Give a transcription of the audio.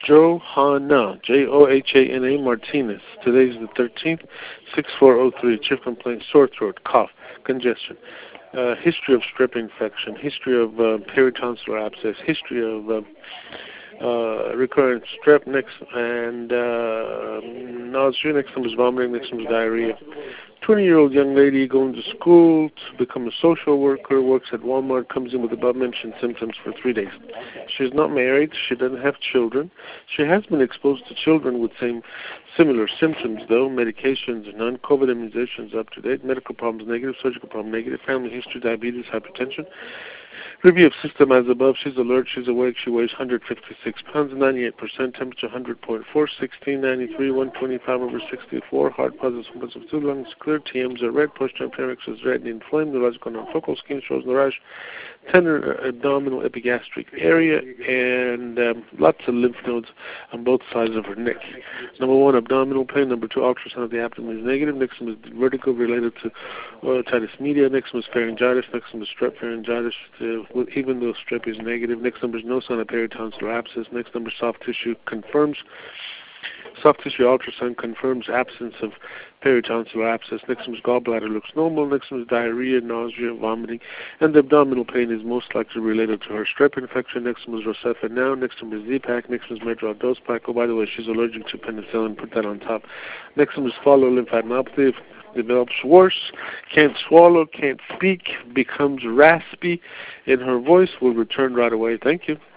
Johanna, Johana Martinez. Today's the 13th, 6403. Chief complaint, sore throat, cough, congestion. History of strep infection, history of peritonsillar abscess, history of recurrent strep, next, and nausea, next time is vomiting, next time is diarrhea. 20-year-old young lady going to school to become a social worker, works at Walmart, comes in with above-mentioned symptoms for 3 days. She's not married. She doesn't have children. She has been exposed to children with similar symptoms, though. Medications, none. COVID immunizations up to date. Medical problems, negative. Surgical problem, negative. Family history, diabetes, hypertension. Review of system as above. She's alert. She's awake. She weighs 156 pounds, 98%. Temperature 100.4, 1693, 125 over 64. Heart positive, of 2 lungs clear. TMs are red. Posterior pharynx is red and inflamed. Neurological non-focal. Skin shows no rash. Tender abdominal epigastric area, and lots of lymph nodes on both sides of her neck. Number 1, abdominal pain. Number 2, ultrasound of the abdomen is negative. Next one is vertigo related to otitis media. Next one is pharyngitis. Next one is strep pharyngitis, even though strep is negative. Next number is no sign of peritonsillar abscess. Next number, soft tissue confirms. Soft tissue ultrasound confirms absence of peritonsillar abscess. Next one's gallbladder looks normal. Next one's diarrhea, nausea, vomiting, and the abdominal pain is most likely related to her strep infection. Next one's Rocepha now. Next one is Z-Pak. Next one's Medrol dose pack. Oh, by the way, she's allergic to penicillin. Put that on top. Next one is follow lymphadenopathy. Develops worse, can't swallow, can't speak, becomes raspy in her voice. Will return right away. Thank you.